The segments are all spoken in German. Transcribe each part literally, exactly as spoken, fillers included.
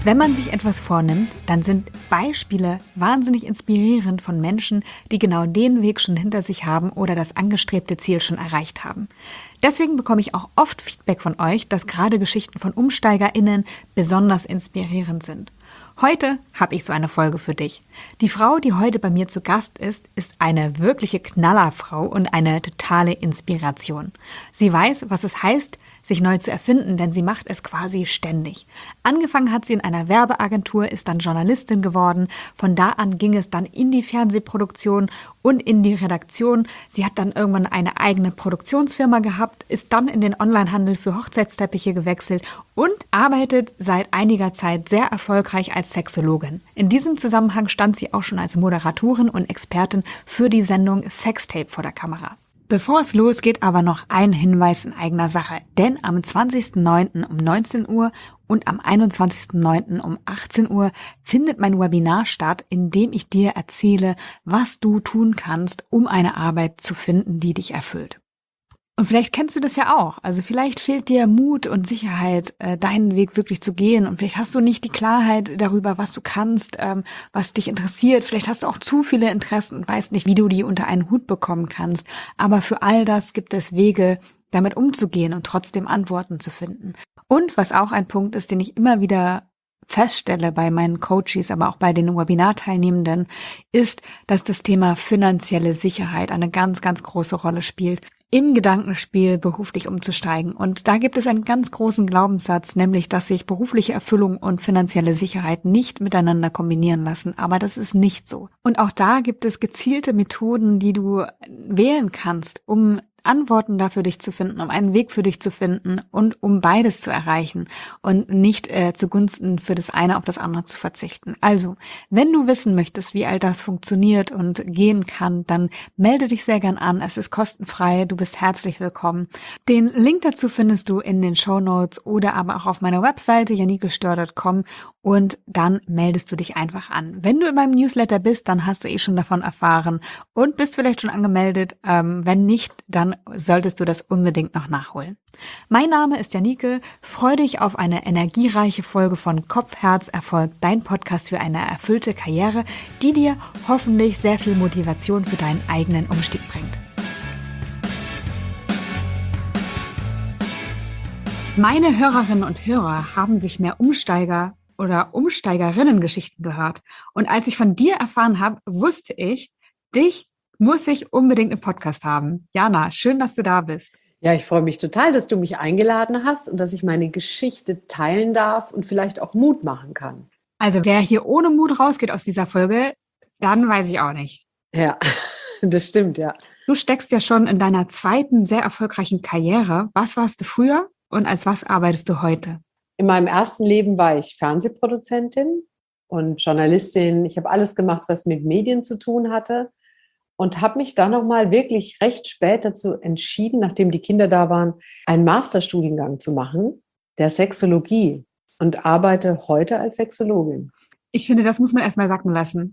Wenn man sich etwas vornimmt, dann sind Beispiele wahnsinnig inspirierend von Menschen, die genau den Weg schon hinter sich haben oder das angestrebte Ziel schon erreicht haben. Deswegen bekomme ich auch oft Feedback von euch, dass gerade Geschichten von UmsteigerInnen besonders inspirierend sind. Heute habe ich so eine Folge für dich. Die Frau, die heute bei mir zu Gast ist, ist eine wirkliche Knallerfrau und eine totale Inspiration. Sie weiß, was es heißt, sich neu zu erfinden, denn sie macht es quasi ständig. Angefangen hat sie in einer Werbeagentur, ist dann Journalistin geworden. Von da an ging es dann in die Fernsehproduktion und in die Redaktion. Sie hat dann irgendwann eine eigene Produktionsfirma gehabt, ist dann in den Onlinehandel für Hochzeitsteppiche gewechselt und arbeitet seit einiger Zeit sehr erfolgreich als Sexologin. In diesem Zusammenhang stand sie auch schon als Moderatorin und Expertin für die Sendung Sextape vor der Kamera. Bevor es losgeht, aber noch ein Hinweis in eigener Sache. Denn am zwanzigsten neunten um neunzehn Uhr und am einundzwanzigsten neunten um achtzehn Uhr findet mein Webinar statt, in dem ich dir erzähle, was du tun kannst, um eine Arbeit zu finden, die dich erfüllt. Und vielleicht kennst du das ja auch. Also vielleicht fehlt dir Mut und Sicherheit, äh, deinen Weg wirklich zu gehen. Und vielleicht hast du nicht die Klarheit darüber, was du kannst, ähm, was dich interessiert. Vielleicht hast du auch zu viele Interessen und weißt nicht, wie du die unter einen Hut bekommen kannst. Aber für all das gibt es Wege, damit umzugehen und trotzdem Antworten zu finden. Und was auch ein Punkt ist, den ich immer wieder feststelle bei meinen Coaches, aber auch bei den Webinarteilnehmenden, ist, dass das Thema finanzielle Sicherheit eine ganz, ganz große Rolle spielt, im Gedankenspiel beruflich umzusteigen. Und da gibt es einen ganz großen Glaubenssatz, nämlich, dass sich berufliche Erfüllung und finanzielle Sicherheit nicht miteinander kombinieren lassen. Aber das ist nicht so. Und auch da gibt es gezielte Methoden, die du wählen kannst, um Antworten dafür dich zu finden, um einen Weg für dich zu finden und um beides zu erreichen und nicht äh, zugunsten für das eine auf das andere zu verzichten. Also, wenn du wissen möchtest, wie all das funktioniert und gehen kann, dann melde dich sehr gern an. Es ist kostenfrei, du bist herzlich willkommen. Den Link dazu findest du in den Shownotes oder aber auch auf meiner Webseite janikestör punkt com und dann meldest du dich einfach an. Wenn du in meinem Newsletter bist, dann hast du eh schon davon erfahren und bist vielleicht schon angemeldet. Ähm, wenn nicht, dann solltest du das unbedingt noch nachholen. Mein Name ist Janike. Freue dich auf eine energiereiche Folge von Kopf, Herz, Erfolg, dein Podcast für eine erfüllte Karriere, die dir hoffentlich sehr viel Motivation für deinen eigenen Umstieg bringt. Meine Hörerinnen und Hörer haben sich mehr Umsteiger oder Umsteigerinnen-Geschichten gehört. Und als ich von dir erfahren habe, wusste ich, dich muss ich unbedingt im Podcast haben. Jana, schön, dass du da bist. Ja, ich freue mich total, dass du mich eingeladen hast und dass ich meine Geschichte teilen darf und vielleicht auch Mut machen kann. Also wer hier ohne Mut rausgeht aus dieser Folge, dann weiß ich auch nicht. Ja, das stimmt, ja. Du steckst ja schon in deiner zweiten sehr erfolgreichen Karriere. Was warst du früher und als was arbeitest du heute? In meinem ersten Leben war ich Fernsehproduzentin und Journalistin. Ich habe alles gemacht, was mit Medien zu tun hatte und habe mich dann nochmal wirklich recht spät dazu entschieden, nachdem die Kinder da waren, einen Masterstudiengang zu machen, der Sexologie, und arbeite heute als Sexologin. Ich finde, das muss man erstmal sacken lassen.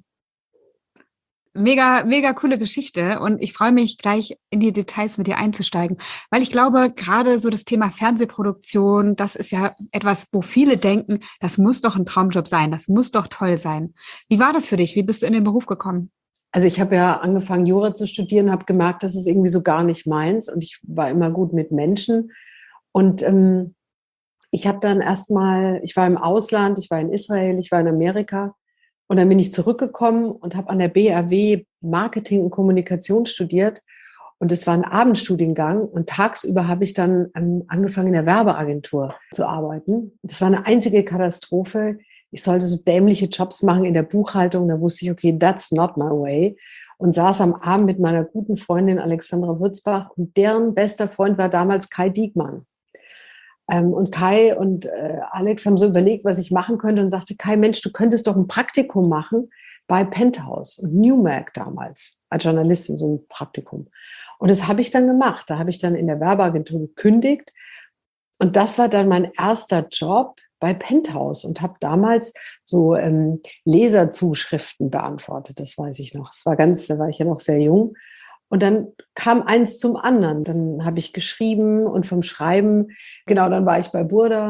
Mega, mega coole Geschichte und ich freue mich, gleich in die Details mit dir einzusteigen, weil ich glaube, gerade so das Thema Fernsehproduktion, das ist ja etwas, wo viele denken, das muss doch ein Traumjob sein, das muss doch toll sein. Wie war das für dich? Wie bist du in den Beruf gekommen? Also ich habe ja angefangen, Jura zu studieren, habe gemerkt, das ist irgendwie so gar nicht meins und ich war immer gut mit Menschen und ähm, ich habe dann erstmal, ich war im Ausland, ich war in Israel, ich war in Amerika. Und dann bin ich zurückgekommen und habe an der B R W Marketing und Kommunikation studiert. Und es war ein Abendstudiengang. Und tagsüber habe ich dann ähm, angefangen, in der Werbeagentur zu arbeiten. Das war eine einzige Katastrophe. Ich sollte so dämliche Jobs machen in der Buchhaltung. Da wusste ich, okay, that's not my way. Und saß am Abend mit meiner guten Freundin Alexandra Würzbach. Und deren bester Freund war damals Kai Diekmann. Ähm, und Kai und äh, Alex haben so überlegt, was ich machen könnte und sagte, Kai, Mensch, du könntest doch ein Praktikum machen bei Penthouse und Newmark damals, als Journalistin, so ein Praktikum. Und das habe ich dann gemacht. Da habe ich dann in der Werbeagentur gekündigt. Und das war dann mein erster Job bei Penthouse und habe damals so ähm, Leserzuschriften beantwortet. Das weiß ich noch. Das war ganz, da war ich ja noch sehr jung. Und dann kam eins zum anderen. Dann habe ich geschrieben und vom Schreiben, genau, dann war ich bei Burda,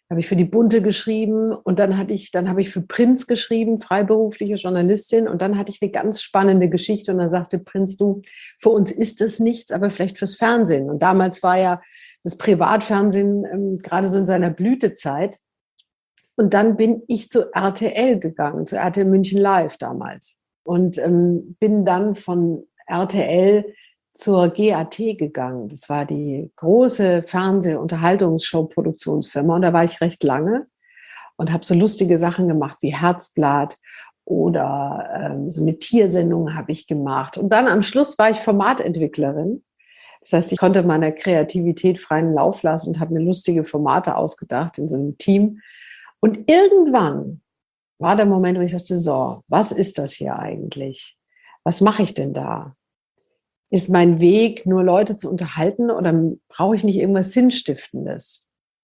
habe ich für die Bunte geschrieben und dann hatte ich, dann habe ich für Prinz geschrieben, freiberufliche Journalistin, und dann hatte ich eine ganz spannende Geschichte und dann sagte Prinz, du, für uns ist das nichts, aber vielleicht fürs Fernsehen. Und damals war ja das Privatfernsehen ähm, gerade so in seiner Blütezeit. Und dann bin ich zu R T L gegangen, zu R T L München Live damals, und ähm, bin dann von R T L zur G A T gegangen. Das war die große Fernseh-Unterhaltungsshow-Produktionsfirma, und da war ich recht lange und habe so lustige Sachen gemacht wie Herzblatt oder ähm, so eine Tiersendung habe ich gemacht. Und dann am Schluss war ich Formatentwicklerin. Das heißt, ich konnte meiner Kreativität freien Lauf lassen und habe mir lustige Formate ausgedacht in so einem Team. Und irgendwann war der Moment, wo ich dachte, so, was ist das hier eigentlich? Was mache ich denn da? Ist mein Weg, nur Leute zu unterhalten, oder brauche ich nicht irgendwas Sinnstiftendes?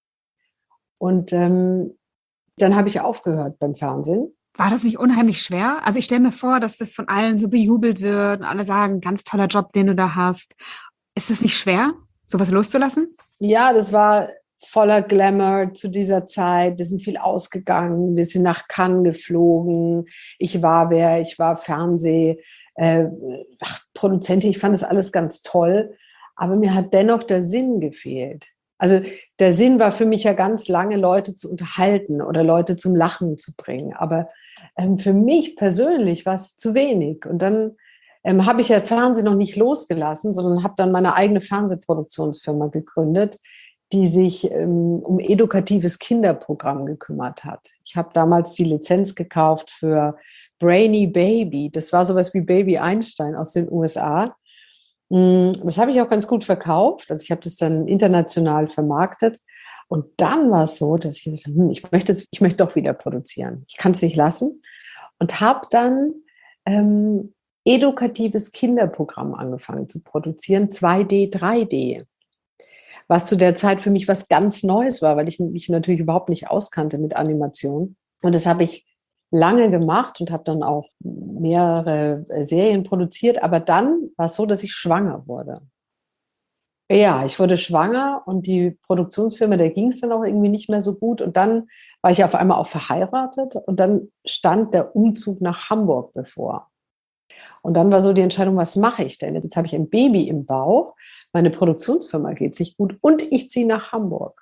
Und ähm, dann habe ich aufgehört beim Fernsehen. War das nicht unheimlich schwer? Also ich stelle mir vor, dass das von allen so bejubelt wird und alle sagen, ganz toller Job, den du da hast. Ist das nicht schwer, sowas loszulassen? Ja, das war voller Glamour zu dieser Zeit. Wir sind viel ausgegangen, wir sind nach Cannes geflogen. Ich war wer, ich war Fernseh. Äh, ach, Produzentin, ich fand das alles ganz toll, aber mir hat dennoch der Sinn gefehlt. Also der Sinn war für mich ja ganz lange, Leute zu unterhalten oder Leute zum Lachen zu bringen, aber ähm, für mich persönlich war es zu wenig. Und dann ähm, habe ich ja Fernsehen noch nicht losgelassen, sondern habe dann meine eigene Fernsehproduktionsfirma gegründet, die sich ähm, um edukatives Kinderprogramm gekümmert hat. Ich habe damals die Lizenz gekauft für Brainy Baby. Das war sowas wie Baby Einstein aus den U S A. Das habe ich auch ganz gut verkauft. Also ich habe das dann international vermarktet. Und dann war es so, dass ich dachte, hm, ich möchte es, ich möchte doch wieder produzieren. Ich kann es nicht lassen. Und habe dann ähm, edukatives Kinderprogramm angefangen zu produzieren, zwei D, drei D. Was zu der Zeit für mich was ganz Neues war, weil ich mich natürlich überhaupt nicht auskannte mit Animation. Und das habe ich lange gemacht und habe dann auch mehrere Serien produziert. Aber dann war es so, dass ich schwanger wurde. Ja, ich wurde schwanger und die Produktionsfirma, der ging es dann auch irgendwie nicht mehr so gut. Und dann war ich auf einmal auch verheiratet und dann stand der Umzug nach Hamburg bevor. Und dann war so die Entscheidung, was mache ich denn? Jetzt habe ich ein Baby im Bauch, meine Produktionsfirma geht sich gut und ich ziehe nach Hamburg.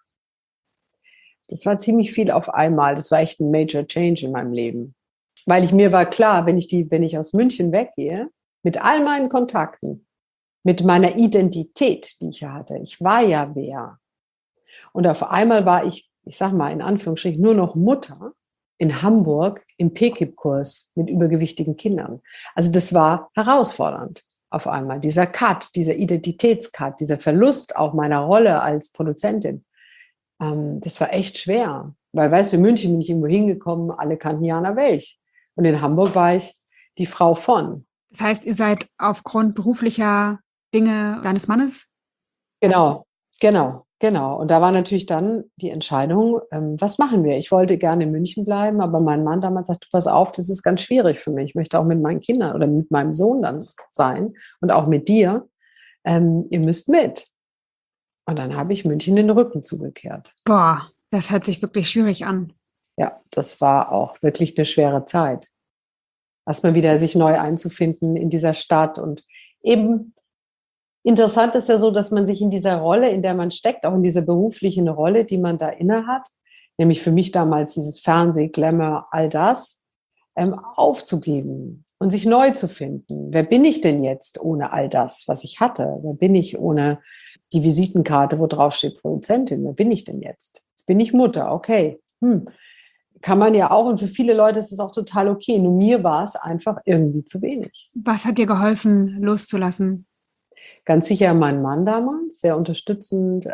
Das war ziemlich viel auf einmal. Das war echt ein Major Change in meinem Leben. Weil ich mir war klar, wenn ich, die, wenn ich aus München weggehe, mit all meinen Kontakten, mit meiner Identität, die ich ja hatte, ich war ja wer. Und auf einmal war ich, ich sag mal in Anführungsstrichen, nur noch Mutter in Hamburg im P K I P-Kurs mit übergewichtigen Kindern. Also das war herausfordernd auf einmal. Dieser Cut, dieser Identitätscut, dieser Verlust auch meiner Rolle als Produzentin. Das war echt schwer, weil, weißt du, in München bin ich irgendwo hingekommen, alle kannten Jana Welch. Und in Hamburg war ich die Frau von. Das heißt, ihr seid aufgrund beruflicher Dinge deines Mannes? Genau, genau, genau. Und da war natürlich dann die Entscheidung, ähm, was machen wir? Ich wollte gerne in München bleiben, aber mein Mann damals sagte, pass auf, das ist ganz schwierig für mich. Ich möchte auch mit meinen Kindern oder mit meinem Sohn dann sein und auch mit dir. Ähm, ihr müsst mit. Und dann habe ich München den Rücken zugekehrt. Boah, das hört sich wirklich schwierig an. Ja, das war auch wirklich eine schwere Zeit. Erstmal wieder sich neu einzufinden in dieser Stadt. Und eben interessant ist ja so, dass man sich in dieser Rolle, in der man steckt, auch in dieser beruflichen Rolle, die man da inne hat, nämlich für mich damals dieses Fernseh, Glamour, all das, ähm, aufzugeben und sich neu zu finden. Wer bin ich denn jetzt ohne all das, was ich hatte? Wer bin ich ohne die Visitenkarte, wo drauf steht Produzentin? Wer bin ich denn jetzt? Jetzt bin ich Mutter, okay. Hm. Kann man ja auch, und für viele Leute ist es auch total okay. Nur mir war es einfach irgendwie zu wenig. Was hat dir geholfen, loszulassen? Ganz sicher mein Mann damals, sehr unterstützend.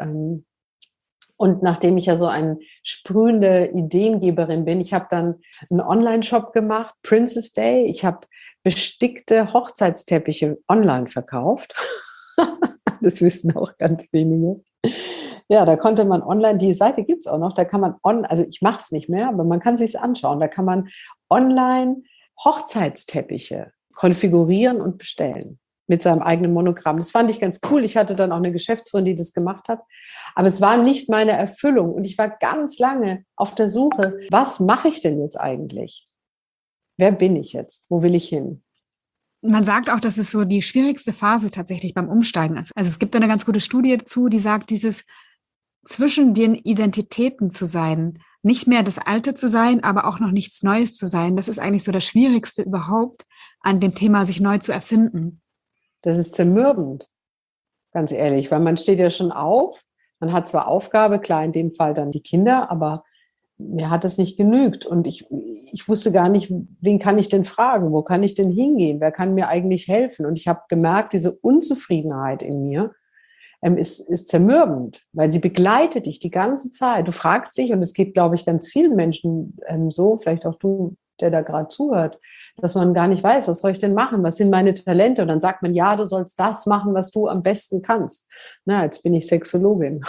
Und nachdem ich ja so eine sprühende Ideengeberin bin, ich habe dann einen Online-Shop gemacht, Princess Day. Ich habe bestickte Hochzeitsteppiche online verkauft. Das wissen auch ganz wenige. Ja, da konnte man online, die Seite gibt es auch noch, da kann man on, also ich mache es nicht mehr, aber man kann sich anschauen. Da kann man online Hochzeitsteppiche konfigurieren und bestellen. mit seinem eigenen Monogramm. Das fand ich ganz cool. Ich hatte dann auch eine Geschäftsführerin, die das gemacht hat. Aber es war nicht meine Erfüllung. Und ich war ganz lange auf der Suche, was mache ich denn jetzt eigentlich? Wer bin ich jetzt? Wo will ich hin? Man sagt auch, dass es so die schwierigste Phase tatsächlich beim Umsteigen ist. Also es gibt eine ganz gute Studie dazu, die sagt, dieses zwischen den Identitäten zu sein, nicht mehr das Alte zu sein, aber auch noch nichts Neues zu sein, das ist eigentlich so das Schwierigste überhaupt an dem Thema, sich neu zu erfinden. Das ist zermürbend, ganz ehrlich, weil man steht ja schon auf, man hat zwar Aufgabe, klar in dem Fall dann die Kinder, aber mir hat es nicht genügt und ich, ich wusste gar nicht, wen kann ich denn fragen, wo kann ich denn hingehen, wer kann mir eigentlich helfen? Und ich habe gemerkt, diese Unzufriedenheit in mir ähm, ist, ist zermürbend, weil sie begleitet dich die ganze Zeit. Du fragst dich, und es geht, glaube ich, ganz vielen Menschen ähm, so, vielleicht auch du, der da gerade zuhört, dass man gar nicht weiß, was soll ich denn machen, was sind meine Talente? Und dann sagt man, ja, du sollst das machen, was du am besten kannst. Na, jetzt bin ich Sexologin.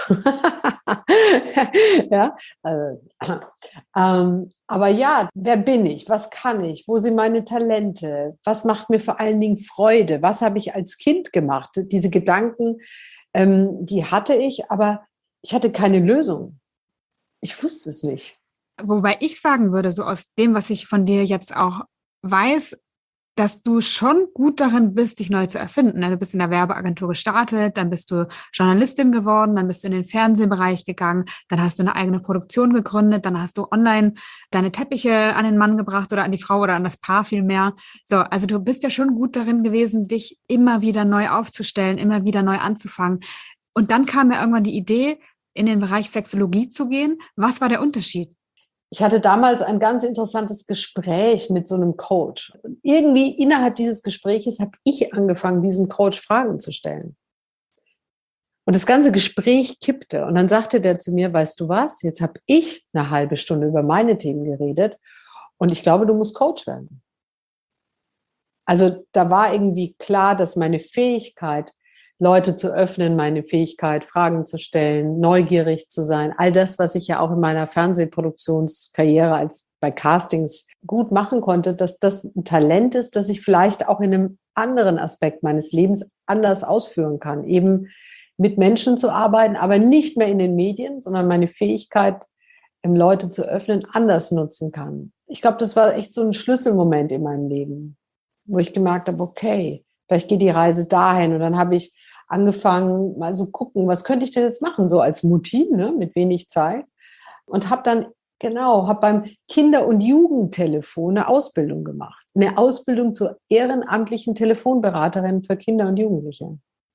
ja, also, ähm, aber ja, wer bin ich? Was kann ich? Wo sind meine Talente? Was macht mir vor allen Dingen Freude? Was habe ich als Kind gemacht? Diese Gedanken, ähm, die hatte ich, aber ich hatte keine Lösung. Ich wusste es nicht. Wobei ich sagen würde, so aus dem, was ich von dir jetzt auch weiß, dass du schon gut darin bist, dich neu zu erfinden. Du bist in der Werbeagentur gestartet, dann bist du Journalistin geworden, dann bist du in den Fernsehbereich gegangen, dann hast du eine eigene Produktion gegründet, dann hast du online deine Teppiche an den Mann gebracht oder an die Frau oder an das Paar vielmehr. So, also du bist ja schon gut darin gewesen, dich immer wieder neu aufzustellen, immer wieder neu anzufangen. Und dann kam mir irgendwann die Idee, in den Bereich Sexologie zu gehen. Was war der Unterschied? Ich hatte damals ein ganz interessantes Gespräch mit so einem Coach. Und irgendwie innerhalb dieses Gespräches habe ich angefangen, diesem Coach Fragen zu stellen. Und das ganze Gespräch kippte. Und dann sagte der zu mir, weißt du was, jetzt habe ich eine halbe Stunde über meine Themen geredet und ich glaube, du musst Coach werden. Also da war irgendwie klar, dass meine Fähigkeit, Leute zu öffnen, meine Fähigkeit, Fragen zu stellen, neugierig zu sein, all das, was ich ja auch in meiner Fernsehproduktionskarriere als bei Castings gut machen konnte, dass das ein Talent ist, das ich vielleicht auch in einem anderen Aspekt meines Lebens anders ausführen kann. Eben mit Menschen zu arbeiten, aber nicht mehr in den Medien, sondern meine Fähigkeit, Leute zu öffnen, anders nutzen kann. Ich glaube, das war echt so ein Schlüsselmoment in meinem Leben, wo ich gemerkt habe, okay, vielleicht geht die Reise dahin. Und dann habe ich angefangen, mal so gucken, was könnte ich denn jetzt machen, so als Mutti, ne, mit wenig Zeit. Und habe dann, genau, habe beim Kinder- und Jugendtelefon eine Ausbildung gemacht. Eine Ausbildung zur ehrenamtlichen Telefonberaterin für Kinder und Jugendliche.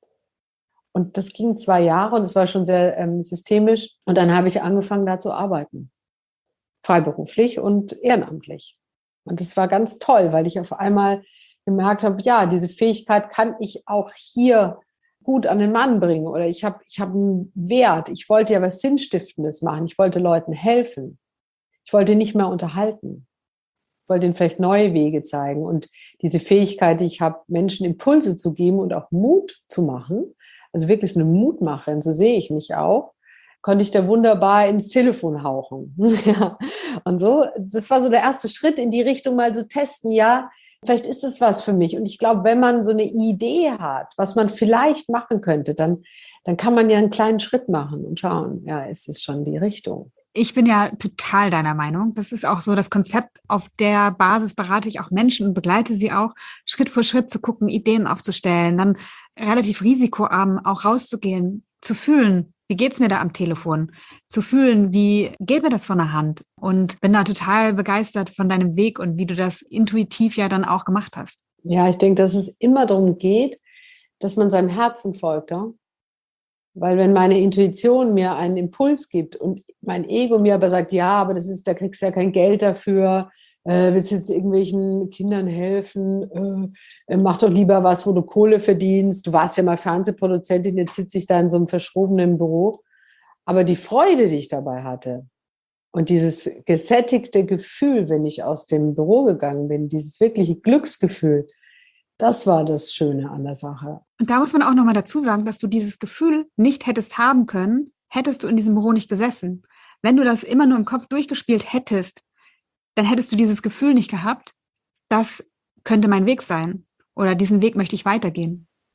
Und das ging zwei Jahre und es war schon sehr ähm, systemisch. Und dann habe ich angefangen, da zu arbeiten. Freiberuflich und ehrenamtlich. Und das war ganz toll, weil ich auf einmal gemerkt habe, ja, diese Fähigkeit kann ich auch hier gut an den Mann bringen. Oder ich habe ich hab einen Wert. Ich wollte ja was Sinnstiftendes machen. Ich wollte Leuten helfen. Ich wollte nicht mehr unterhalten. Ich wollte ihnen vielleicht neue Wege zeigen. Und diese Fähigkeit, die ich habe, Menschen Impulse zu geben und auch Mut zu machen, also wirklich so eine Mutmacherin, so sehe ich mich auch, konnte ich da wunderbar ins Telefon hauchen. ja. Und so, das war so der erste Schritt in die Richtung, mal so testen, ja, vielleicht ist es was für mich. Und ich glaube, wenn man so eine Idee hat, was man vielleicht machen könnte, dann, dann kann man ja einen kleinen Schritt machen und schauen, ja, ist es schon die Richtung. Ich bin ja total deiner Meinung. Das ist auch so das Konzept, auf der Basis berate ich auch Menschen und begleite sie auch, Schritt für Schritt zu gucken, Ideen aufzustellen, dann relativ risikoarm auch rauszugehen, zu fühlen, wie geht's mir da am Telefon, zu fühlen, wie geht mir das von der Hand, und bin da total begeistert von deinem Weg und wie du das intuitiv ja dann auch gemacht hast. Ja, ich denke, dass es immer darum geht, dass man seinem Herzen folgt, ja? Weil wenn meine Intuition mir einen Impuls gibt und mein Ego mir aber sagt, ja, aber das ist, da kriegst du ja kein Geld dafür, äh, willst jetzt irgendwelchen Kindern helfen, äh, mach doch lieber was, wo du Kohle verdienst, du warst ja mal Fernsehproduzentin, jetzt sitze ich da in so einem verschrobenen Büro. Aber die Freude, die ich dabei hatte und dieses gesättigte Gefühl, wenn ich aus dem Büro gegangen bin, dieses wirkliche Glücksgefühl, das war das Schöne an der Sache. Und da muss man auch nochmal dazu sagen, dass du dieses Gefühl nicht hättest haben können, hättest du in diesem Büro nicht gesessen. Wenn du das immer nur im Kopf durchgespielt hättest, dann hättest du dieses Gefühl nicht gehabt, das könnte mein Weg sein oder diesen Weg möchte ich weitergehen.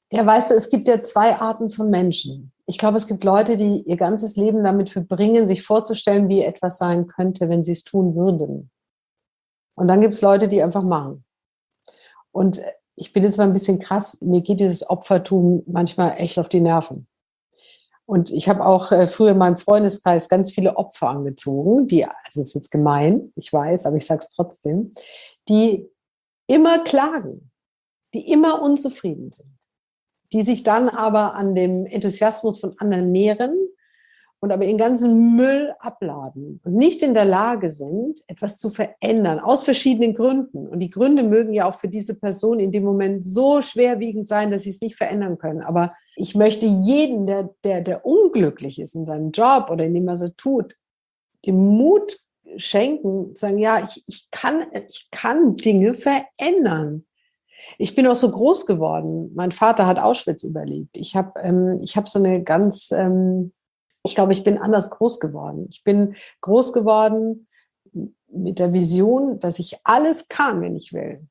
Ja, weißt du, es gibt ja zwei Arten von Menschen. Ich glaube, es gibt Leute, die ihr ganzes Leben damit verbringen, sich vorzustellen, wie etwas sein könnte, wenn sie es tun würden. Und dann gibt es Leute, die einfach machen. Und ich bin jetzt mal ein bisschen krass, mir geht dieses Opfertum manchmal echt auf die Nerven. Und ich habe auch äh, früher in meinem Freundeskreis ganz viele Opfer angezogen, die, also es ist jetzt gemein, ich weiß, aber ich sage es trotzdem, die immer klagen, die immer unzufrieden sind, die sich dann aber an dem Enthusiasmus von anderen nähren und aber ihren ganzen Müll abladen und nicht in der Lage sind, etwas zu verändern, aus verschiedenen Gründen. Und die Gründe mögen ja auch für diese Person in dem Moment so schwerwiegend sein, dass sie es nicht verändern können. Aber ich möchte jeden, der, der, der unglücklich ist in seinem Job oder in dem, was er tut, den Mut schenken, sagen, ja, ich, ich, kann, ich kann Dinge verändern. Ich bin auch so groß geworden. Mein Vater hat Auschwitz überlebt. Ich habe ähm, ich hab so eine ganz... Ähm, Ich glaube, ich bin anders groß geworden. Ich bin groß geworden mit der Vision, dass ich alles kann, wenn ich will.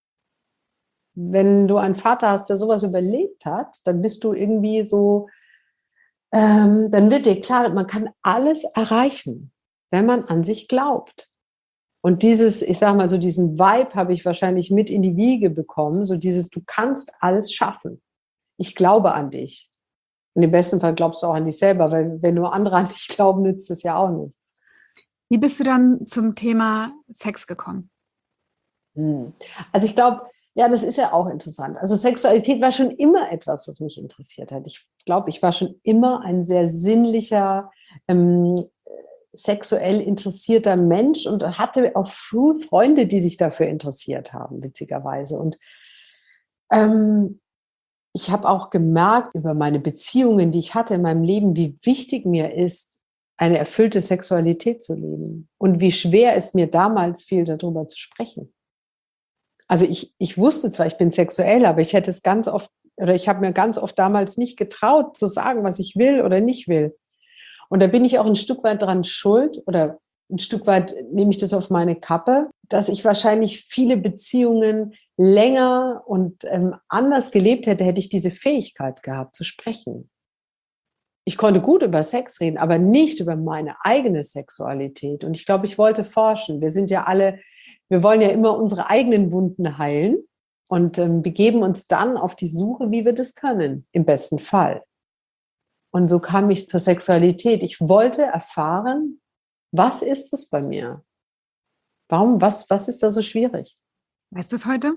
Wenn du einen Vater hast, der sowas überlebt hat, dann bist du irgendwie so, ähm, dann wird dir klar, man kann alles erreichen, wenn man an sich glaubt. Und dieses, ich sage mal so, diesen Vibe habe ich wahrscheinlich mit in die Wiege bekommen, so dieses, du kannst alles schaffen. Ich glaube an dich. Und im besten Fall glaubst du auch an dich selber, weil wenn nur andere an dich glauben, nützt es ja auch nichts. Wie bist du dann zum Thema Sex gekommen? Hm. Also ich glaube, ja, das ist ja auch interessant. Also Sexualität war schon immer etwas, was mich interessiert hat. Ich glaube, ich war schon immer ein sehr sinnlicher, ähm, sexuell interessierter Mensch und hatte auch früh Freunde, die sich dafür interessiert haben, witzigerweise. Und ähm, ich habe auch gemerkt über meine Beziehungen, die ich hatte in meinem Leben, wie wichtig mir ist, eine erfüllte Sexualität zu leben und wie schwer es mir damals fiel, darüber zu sprechen. Also ich, ich wusste zwar, ich bin sexuell, aber ich hätte es ganz oft, oder ich habe mir ganz oft damals nicht getraut, zu sagen, was ich will oder nicht will. Und da bin ich auch ein Stück weit dran schuld oder ein Stück weit nehme ich das auf meine Kappe, dass ich wahrscheinlich viele Beziehungen länger und ähm, anders gelebt hätte, hätte ich diese Fähigkeit gehabt, zu sprechen. Ich konnte gut über Sex reden, aber nicht über meine eigene Sexualität. Und ich glaube, ich wollte forschen. Wir sind ja alle, wir wollen ja immer unsere eigenen Wunden heilen und ähm, begeben uns dann auf die Suche, wie wir das können, im besten Fall. Und so kam ich zur Sexualität. Ich wollte erfahren, was ist es bei mir? Warum, was, was ist da so schwierig? Weißt du es heute?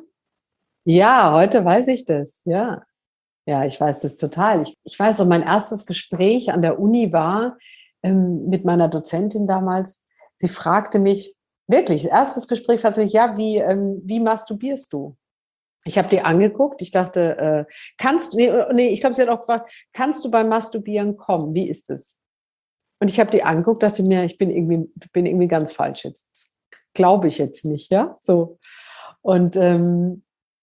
Ja, heute weiß ich das, ja. Ja, ich weiß das total. Ich, ich weiß auch, mein erstes Gespräch an der Uni war ähm, mit meiner Dozentin damals. Sie fragte mich, wirklich, erstes Gespräch, fragte mich, ja, wie, ähm, wie masturbierst du? Ich habe die angeguckt, ich dachte, äh, kannst du, nee, nee, ich glaube, sie hat auch gefragt, kannst du beim Masturbieren kommen? Wie ist es? Und ich habe die angeguckt, dachte mir, ich bin irgendwie, bin irgendwie ganz falsch jetzt. Das glaube ich jetzt nicht, ja, so. Und ähm,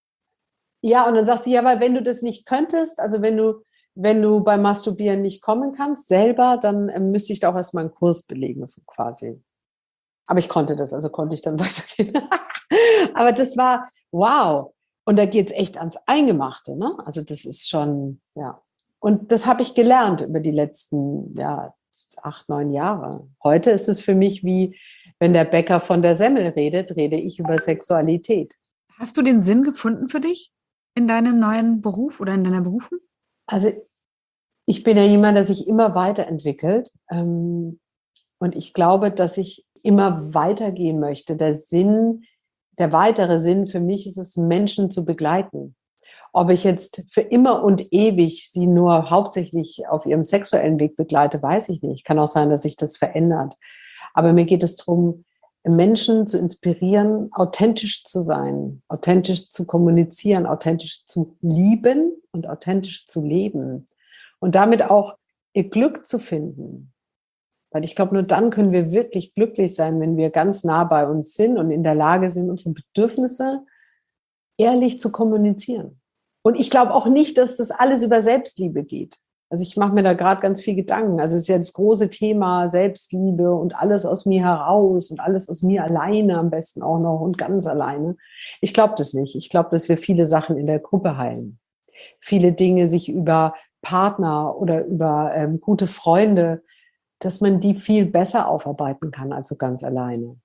ja, und dann sagt sie, ja, aber wenn du das nicht könntest, also wenn du, wenn du beim Masturbieren nicht kommen kannst, selber, dann ähm, müsste ich da auch erstmal einen Kurs belegen, so quasi. Aber ich konnte das, also konnte ich dann weitergehen. Aber das war, wow. Und da geht es echt ans Eingemachte, ne? Also das ist schon, ja. Und das habe ich gelernt über die letzten, ja, acht, neun Jahre. Heute ist es für mich wie, wenn der Bäcker von der Semmel redet, rede ich über Sexualität. Hast du den Sinn gefunden für dich in deinem neuen Beruf oder in deiner Berufung? Also ich bin ja jemand, der sich immer weiterentwickelt. Und ich glaube, dass ich immer weitergehen möchte. Der Sinn, der weitere Sinn für mich ist es, Menschen zu begleiten. Ob ich jetzt für immer und ewig sie nur hauptsächlich auf ihrem sexuellen Weg begleite, weiß ich nicht. Kann auch sein, dass sich das verändert. Aber mir geht es darum, Menschen zu inspirieren, authentisch zu sein, authentisch zu kommunizieren, authentisch zu lieben und authentisch zu leben. Und damit auch ihr Glück zu finden. Weil ich glaube, nur dann können wir wirklich glücklich sein, wenn wir ganz nah bei uns sind und in der Lage sind, unsere Bedürfnisse ehrlich zu kommunizieren. Und ich glaube auch nicht, dass das alles über Selbstliebe geht. Also ich mache mir da gerade ganz viel Gedanken. Also es ist ja das große Thema Selbstliebe und alles aus mir heraus und alles aus mir alleine am besten auch noch und ganz alleine. Ich glaube das nicht. Ich glaube, dass wir viele Sachen in der Gruppe heilen. viele Dinge sich über Partner oder über ähm, gute Freunde, dass man die viel besser aufarbeiten kann als so ganz alleine.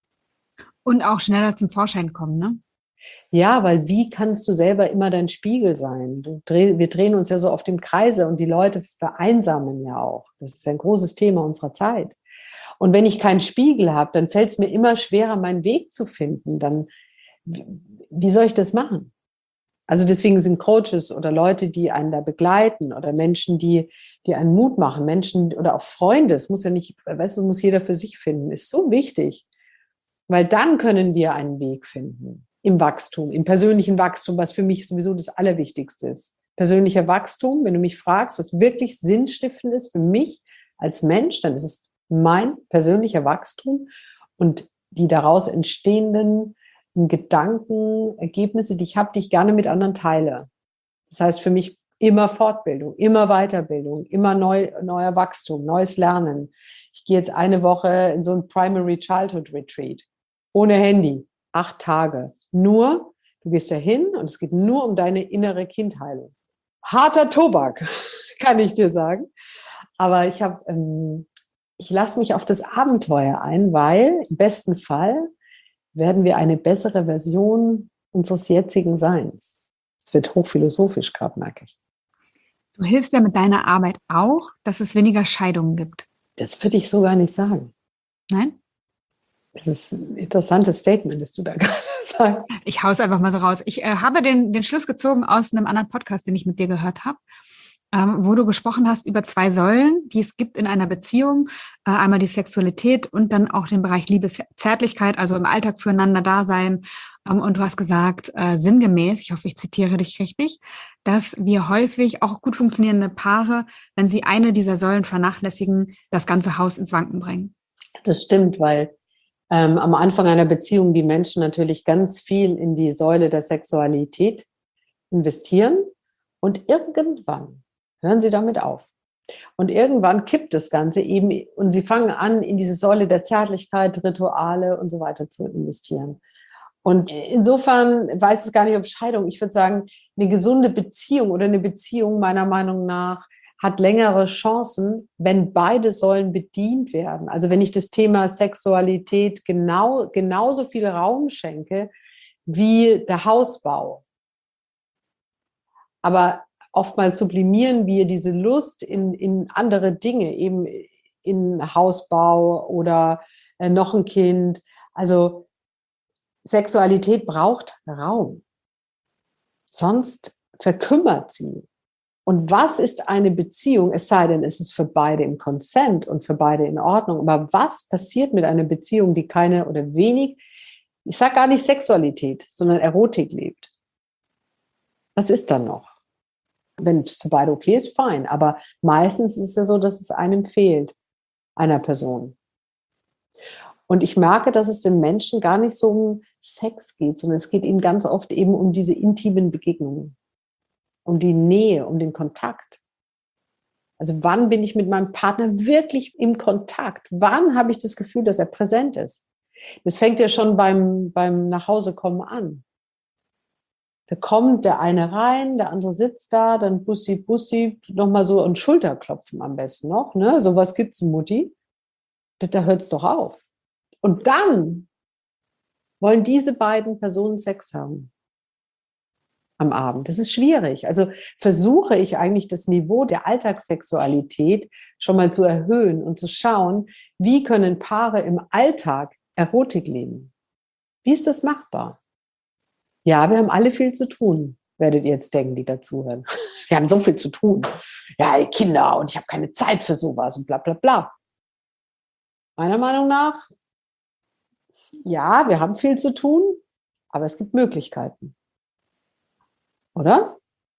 Und auch schneller zum Vorschein kommen, ne? Ja, weil wie kannst du selber immer dein Spiegel sein? Du dreh, wir drehen uns ja so oft im Kreise und die Leute vereinsamen ja auch. Das ist ein großes Thema unserer Zeit. Und wenn ich keinen Spiegel habe, dann fällt es mir immer schwerer, meinen Weg zu finden. Dann, wie soll ich das machen? Also deswegen sind Coaches oder Leute, die einen da begleiten oder Menschen, die, die einen Mut machen, Menschen oder auch Freunde, es muss ja nicht, weißt du, muss jeder für sich finden, ist so wichtig, weil dann können wir einen Weg finden im Wachstum, im persönlichen Wachstum, was für mich sowieso das Allerwichtigste ist. Persönlicher Wachstum, wenn du mich fragst, was wirklich sinnstiftend ist für mich als Mensch, dann ist es mein persönlicher Wachstum und die daraus entstehenden Gedanken, Ergebnisse, die ich habe, die ich gerne mit anderen teile. Das heißt für mich immer Fortbildung, immer Weiterbildung, immer neu, neuer Wachstum, neues Lernen. Ich gehe jetzt eine Woche in so ein Primary Childhood Retreat. Ohne Handy, acht Tage. Nur, du gehst da hin und es geht nur um deine innere Kindheilung. Harter Tobak, kann ich dir sagen. Aber ich habe, ähm, ich lasse mich auf das Abenteuer ein, weil im besten Fall werden wir eine bessere Version unseres jetzigen Seins. Es wird hochphilosophisch gerade, merke ich. Du hilfst ja mit deiner Arbeit auch, dass es weniger Scheidungen gibt. Das würde ich so gar nicht sagen. Nein? Das ist ein interessantes Statement, das du da gerade sagst. Ich hau's einfach mal so raus. Ich äh, habe den, den Schluss gezogen aus einem anderen Podcast, den ich mit dir gehört habe, ähm, wo du gesprochen hast über zwei Säulen, die es gibt in einer Beziehung. Äh, einmal die Sexualität und dann auch den Bereich Liebe, Zärtlichkeit, also im Alltag füreinander da sein. Ähm, und du hast gesagt, äh, sinngemäß, ich hoffe, ich zitiere dich richtig, dass wir häufig auch gut funktionierende Paare, wenn sie eine dieser Säulen vernachlässigen, das ganze Haus ins Wanken bringen. Das stimmt, weil ähm, am Anfang einer Beziehung die Menschen natürlich ganz viel in die Säule der Sexualität investieren und irgendwann hören sie damit auf. Und irgendwann kippt das Ganze eben und sie fangen an, in diese Säule der Zärtlichkeit, Rituale und so weiter zu investieren. Und insofern weiß es gar nicht, ob Scheidung, ich würde sagen, eine gesunde Beziehung oder eine Beziehung meiner Meinung nach hat längere Chancen, wenn beide Säulen bedient werden. Also wenn ich das Thema Sexualität genau, genauso viel Raum schenke wie der Hausbau. Aber oftmals sublimieren wir diese Lust in, in andere Dinge, eben in Hausbau oder äh, noch ein Kind. Also Sexualität braucht Raum. Sonst verkümmert sie. Und was ist eine Beziehung? Es sei denn, es ist für beide im Consent und für beide in Ordnung. Aber was passiert mit einer Beziehung, die keine oder wenig, ich sage gar nicht Sexualität, sondern Erotik lebt? Was ist dann noch? Wenn es für beide okay ist, fein. Aber meistens ist es ja so, dass es einem fehlt, einer Person. Und ich merke, dass es den Menschen gar nicht so um Sex geht, sondern es geht ihnen ganz oft eben um diese intimen Begegnungen, um die Nähe, um den Kontakt. Also wann bin ich mit meinem Partner wirklich im Kontakt? Wann habe ich das Gefühl, dass er präsent ist? Das fängt ja schon beim, beim Nachhausekommen an. Da kommt der eine rein, der andere sitzt da, dann Bussi, Bussi, nochmal so ein Schulterklopfen am besten noch. Ne? Sowas gibt's, Mutti. Da, da hört es doch auf. Und dann wollen diese beiden Personen Sex haben am Abend. Das ist schwierig. Also versuche ich eigentlich das Niveau der Alltagssexualität schon mal zu erhöhen und zu schauen, wie können Paare im Alltag Erotik leben? Wie ist das machbar? Ja, wir haben alle viel zu tun, werdet ihr jetzt denken, die dazuhören. Wir haben so viel zu tun. Ja, die Kinder und ich habe keine Zeit für sowas und bla bla bla. Meiner Meinung nach, ja, wir haben viel zu tun, aber es gibt Möglichkeiten. Oder?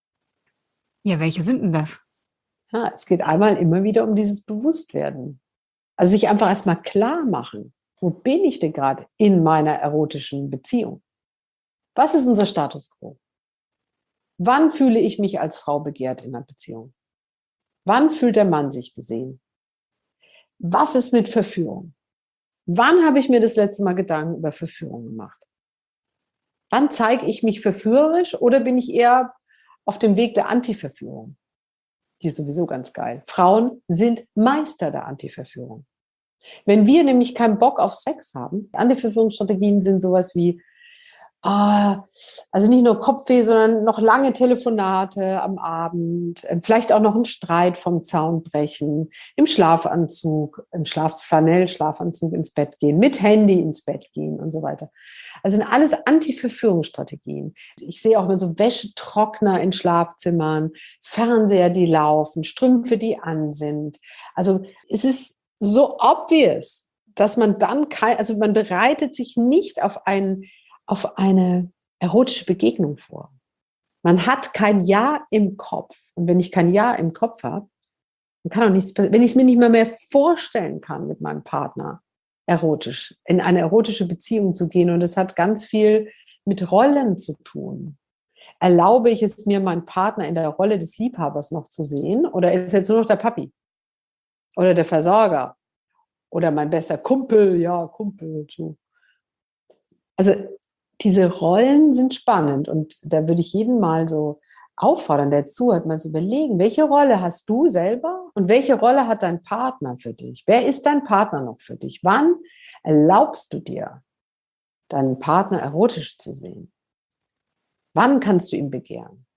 Ja, welche sind denn das? Ja, es geht einmal immer wieder um dieses Bewusstwerden. Also sich einfach erstmal klar machen, wo bin ich denn gerade in meiner erotischen Beziehung? Was ist unser Status quo? Wann fühle ich mich als Frau begehrt in einer Beziehung? Wann fühlt der Mann sich gesehen? Was ist mit Verführung? Wann habe ich mir das letzte Mal Gedanken über Verführung gemacht? Wann zeige ich mich verführerisch oder bin ich eher auf dem Weg der Antiverführung. Die ist sowieso ganz geil. Frauen sind Meister der Antiverführung. Wenn wir nämlich keinen Bock auf Sex haben, Antiverführungsstrategien sind sowas wie, ah, also nicht nur Kopfweh, sondern noch lange Telefonate am Abend, vielleicht auch noch einen Streit vom Zaun brechen, im Schlafanzug, im Schlafflanell, Schlafanzug ins Bett gehen, mit Handy ins Bett gehen und so weiter. Also sind alles Antiverführungsstrategien. Ich sehe auch immer so Wäschetrockner in Schlafzimmern, Fernseher, die laufen, Strümpfe, die an sind. Also es ist so obvious, dass man dann kein, also man bereitet sich nicht auf einen auf eine erotische Begegnung vor. Man hat kein Ja im Kopf. Und wenn ich kein Ja im Kopf habe, dann kann auch nichts passieren. Wenn ich es mir nicht mal mehr vorstellen kann, mit meinem Partner erotisch, in eine erotische Beziehung zu gehen, und es hat ganz viel mit Rollen zu tun. Erlaube ich es mir, meinen Partner in der Rolle des Liebhabers noch zu sehen, oder ist jetzt nur noch der Papi? Oder der Versorger? Oder mein bester Kumpel? Ja, Kumpel. So. Also diese Rollen sind spannend, und da würde ich jeden mal so auffordern, der zuhört, mal zu überlegen, welche Rolle hast du selber und welche Rolle hat dein Partner für dich? Wer ist dein Partner noch für dich? Wann erlaubst du dir, deinen Partner erotisch zu sehen? Wann kannst du ihn begehren?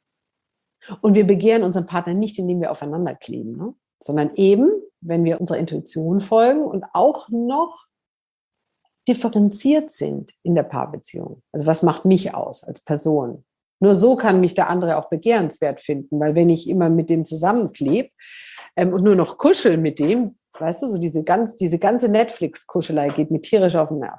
Und wir begehren unseren Partner nicht, indem wir aufeinander kleben, ne? Sondern eben, wenn wir unserer Intuition folgen und auch noch differenziert sind in der Paarbeziehung. Also was macht mich aus als Person? Nur so kann mich der andere auch begehrenswert finden, weil wenn ich immer mit dem zusammenklebe ähm, und nur noch kuschel mit dem, weißt du, so diese, ganz, diese ganze Netflix-Kuschelei geht mir tierisch auf den Nerv.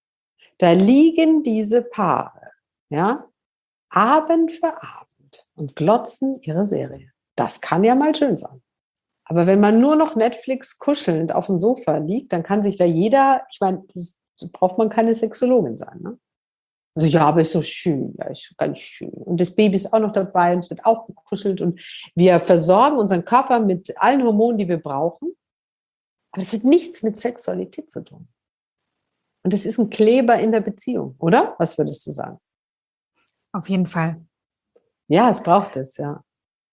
Da liegen diese Paare, ja, Abend für Abend und glotzen ihre Serie. Das kann ja mal schön sein. Aber wenn man nur noch Netflix kuschelnd auf dem Sofa liegt, dann kann sich da jeder, ich meine, das braucht man keine Sexologin sein, ne? Also ja, aber ist so schön, ja, ist ganz schön. Und das Baby ist auch noch dabei und es wird auch gekuschelt und wir versorgen unseren Körper mit allen Hormonen, die wir brauchen. Aber das hat nichts mit Sexualität zu tun. Und es ist ein Kleber in der Beziehung, oder? Was würdest du sagen? Auf jeden Fall. Ja, es braucht es, ja.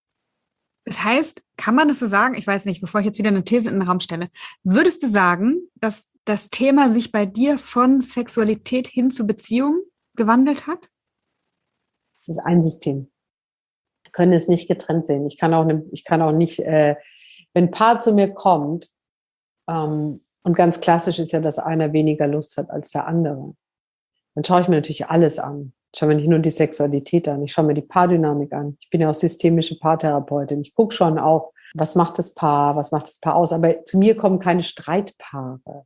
Das heißt, kann man das so sagen, ich weiß nicht, bevor ich jetzt wieder eine These in den Raum stelle, würdest du sagen, dass das Thema sich bei dir von Sexualität hin zu Beziehung gewandelt hat? Es ist ein System. Wir können es nicht getrennt sehen. Ich kann auch, ne, ich kann auch nicht, äh, wenn ein Paar zu mir kommt, ähm, und ganz klassisch ist ja, dass einer weniger Lust hat als der andere, dann schaue ich mir natürlich alles an. Ich schaue mir nicht nur die Sexualität an, ich schaue mir die Paardynamik an. Ich bin ja auch systemische Paartherapeutin. Ich gucke schon auch, was macht das Paar, was macht das Paar aus. Aber zu mir kommen keine Streitpaare.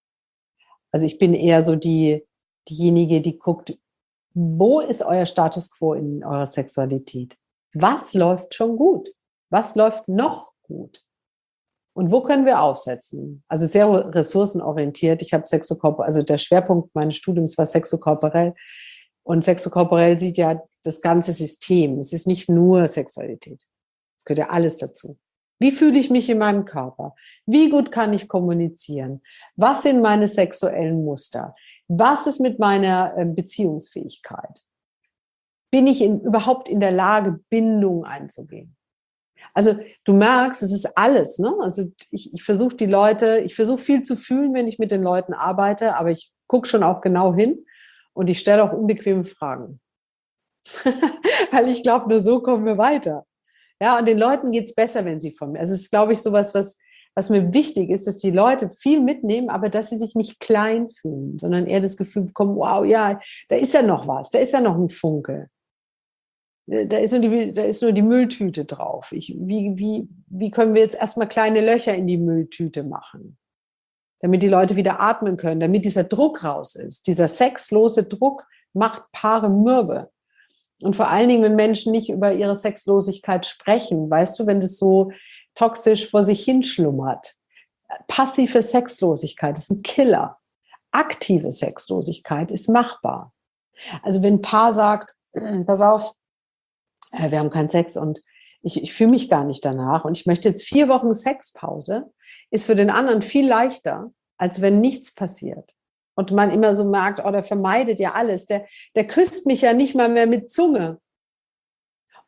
Also ich bin eher so die, diejenige, die guckt, wo ist euer Status quo in eurer Sexualität? Was läuft schon gut? Was läuft noch gut? Und wo können wir aufsetzen? Also sehr ressourcenorientiert. Ich habe Sexokorporell, also der Schwerpunkt meines Studiums war Sexokorporell. Und Sexokorporell sieht ja das ganze System. Es ist nicht nur Sexualität. Es gehört ja alles dazu. Wie fühle ich mich in meinem Körper? Wie gut kann ich kommunizieren? Was sind meine sexuellen Muster? Was ist mit meiner Beziehungsfähigkeit? Bin ich in, überhaupt in der Lage, Bindung einzugehen? Also du merkst, es ist alles, ne? Also ich, ich versuche die Leute, ich versuche viel zu fühlen, wenn ich mit den Leuten arbeite, aber ich gucke schon auch genau hin und ich stelle auch unbequeme Fragen. Weil ich glaube, nur so kommen wir weiter. Ja, und den Leuten geht's besser, wenn sie von mir. Also es ist, glaube ich, sowas, was, was mir wichtig ist, dass die Leute viel mitnehmen, aber dass sie sich nicht klein fühlen, sondern eher das Gefühl bekommen, wow, ja, da ist ja noch was, da ist ja noch ein Funke. Da ist nur die, da ist nur die Mülltüte drauf. Ich, wie, wie, wie können wir jetzt erstmal kleine Löcher in die Mülltüte machen, damit die Leute wieder atmen können, damit dieser Druck raus ist. Dieser sexlose Druck macht Paare mürbe. Und vor allen Dingen, wenn Menschen nicht über ihre Sexlosigkeit sprechen, weißt du, wenn das so toxisch vor sich hinschlummert. Passive Sexlosigkeit ist ein Killer. Aktive Sexlosigkeit ist machbar. Also wenn ein Paar sagt, pass auf, wir haben keinen Sex und ich, ich fühle mich gar nicht danach und ich möchte jetzt vier Wochen Sexpause, ist für den anderen viel leichter, als wenn nichts passiert. Und man immer so merkt, oh, der vermeidet ja alles, der, der küsst mich ja nicht mal mehr mit Zunge.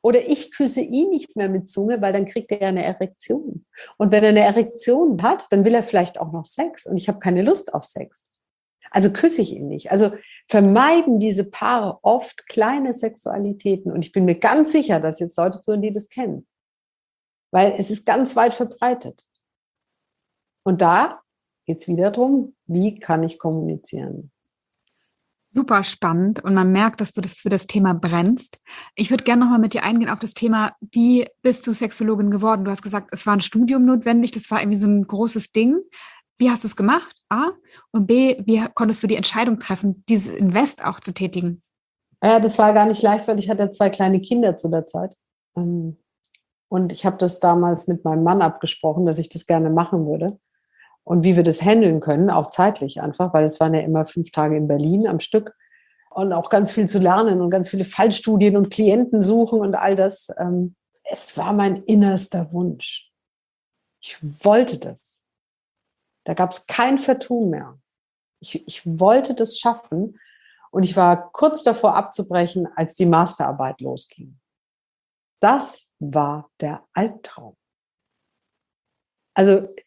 Oder ich küsse ihn nicht mehr mit Zunge, weil dann kriegt er ja eine Erektion. Und wenn er eine Erektion hat, dann will er vielleicht auch noch Sex und ich habe keine Lust auf Sex. Also küsse ich ihn nicht. Also vermeiden diese Paare oft kleine Sexualitäten. Und ich bin mir ganz sicher, dass jetzt Leute zuhören, die das kennen. Weil es ist ganz weit verbreitet. Und da geht es wieder darum, wie kann ich kommunizieren? Super spannend und man merkt, dass du das für das Thema brennst. Ich würde gerne nochmal mit dir eingehen auf das Thema, wie bist du Sexologin geworden? Du hast gesagt, es war ein Studium notwendig, das war irgendwie so ein großes Ding. Wie hast du es gemacht? A. Und B. Wie konntest du die Entscheidung treffen, dieses Invest auch zu tätigen? Ja, das war gar nicht leicht, weil ich hatte zwei kleine Kinder zu der Zeit. Und ich habe das damals mit meinem Mann abgesprochen, dass ich das gerne machen würde. Und wie wir das handeln können, auch zeitlich einfach, weil es waren ja immer fünf Tage in Berlin am Stück und auch ganz viel zu lernen und ganz viele Fallstudien und Klienten suchen und all das. Es war mein innerster Wunsch. Ich wollte das. Da gab es kein Vertun mehr. Ich, ich wollte das schaffen und ich war kurz davor abzubrechen, als die Masterarbeit losging. Das war der Albtraum. Also